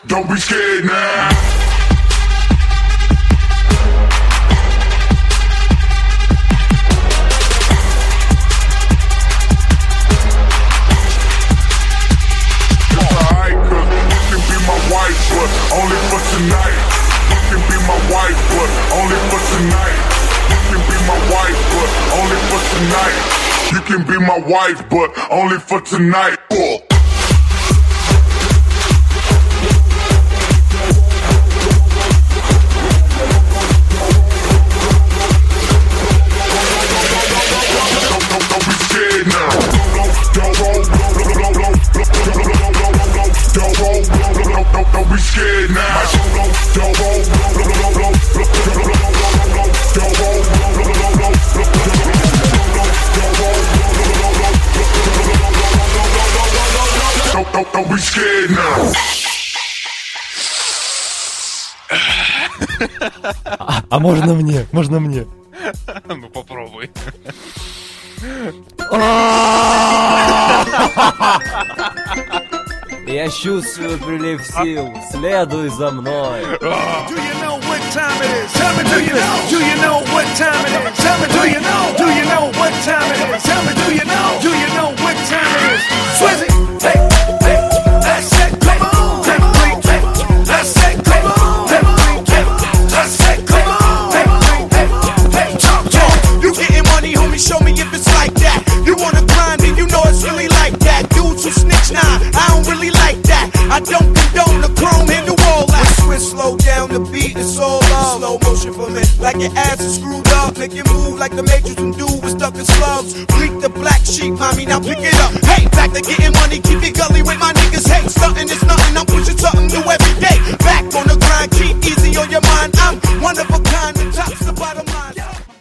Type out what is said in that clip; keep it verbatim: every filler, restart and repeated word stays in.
Don't be scared now. But only for tonight. You can be my wife, but only for tonight. You can be my wife, but only for tonight. You can be my wife, but only for tonight. Oh. Don't be scared now. Don't roll, don't roll, don't be scared now. Don't roll, don't roll, don't be scared now. А, а можно мне? Можно мне? Ну попробуй. Я чувствую прилив сил, следуй за мной. Do you know what time it is? Tell me, do you know? Do you know what time it is? Tell me, do you know? Do you know what time it is? Tell me, do you know? Do you know what time it is? Swizzy, hey, hey, I said come on, hey, hey, I said come on, hey, hey, I said come on, hey, hey, hey, talk, talk. You getting money, homie? Show me if it's like that. You wanna grind and you know it's really like that. Dudes who snitch, nah, I don't really like that. I don't condone the chrome and the wall. I switch, slow down the beat, it's all love. Slow motion for me, like your ass is screwed up. Make it move like the Matrix and do was stuck in slugs. Bleak the black sheep, mommy, now pick it up. Hey, back to getting